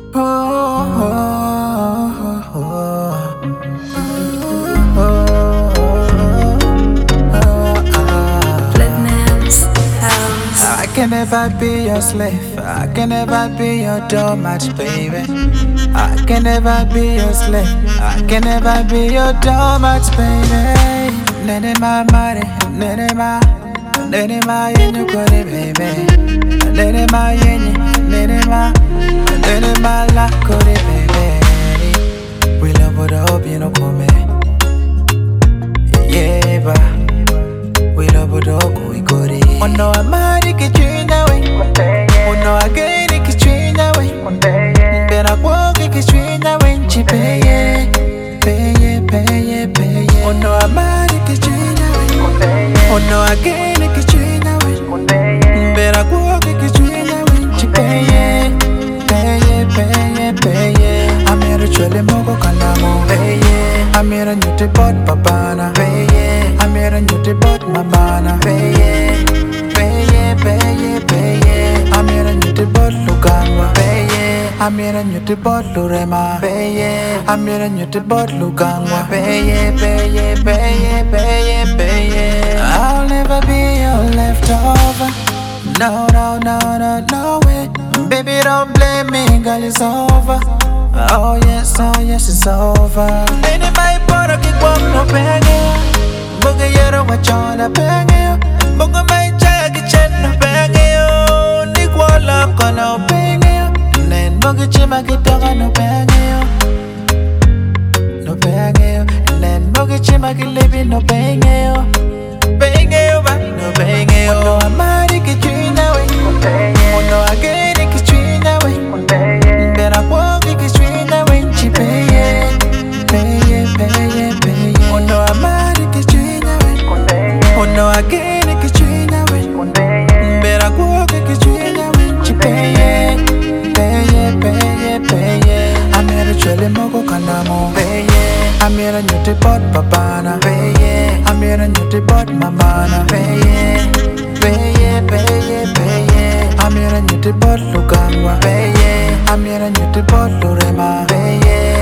Oh, oh, oh, Lieutenant's house. I can never be your slave. I can never be your doormat, baby. I can never be your slave. I can never be your doormat, baby. Nene ma mare, nene ma yenyu kore, baby. Nene ma yenyu, nene ma la kore, baby. We love what up, you know, come. Yeah, ba. We love what up, we go there. Oh no, I'm mad, you can change away. Oh no, I get it, can change away. Then I walk, you can change away. Pay it, pay it, pay it, pay it. Oh no, I'm mad, you can change away. Oh no, I get it, can change away. Then I walk, you can change away. Pay it, pay it, pay it, pay it. I'm here to chill in Mogo Kanamo. Pay it. I'm here to new to bot babana. Pay it. I'm here to new to bot mamana. Pay it, pay it, pay it, pay it. I'm here to new to bot Lugangwa. Pay it. I'm here to new to bot Lurema. Pay it. I'm here to new to bot Lugangwa. Pay it, pay it, pay it, pay it, pay it. I'll never be your leftover. No, no, no, no, no way. Baby, don't blame me, girl, it's over. Oh yes, it's over. Any my body keep walk no banging. Boga yero wachona banging. Boga my child get chen no banging. Nick walla kono banging. Nen boga chima get doga no banging. No banging. Nen boga chima get living no banging. Banging, but no banging. Oh no, I'm mad, you get you now. Oh no, I get it, get you now. Then I walk, you get you now. Pay it, pay it, pay it, pay it. Oh no, I'm mad, you get you now. Oh no, I get it, get you now. Then I walk, you get you now. Pay it, pay it, pay it, pay it. I'm here to chill in Mogo Kanamo. Pay it. I'm here to new to bot babana. Pay it. I'm here to new to bot mamana. Pay it, pay it, pay it, pay it. I'm here to new to bot Lugangwa. Pay it. I'm here to new to bot Lurema. Pay it.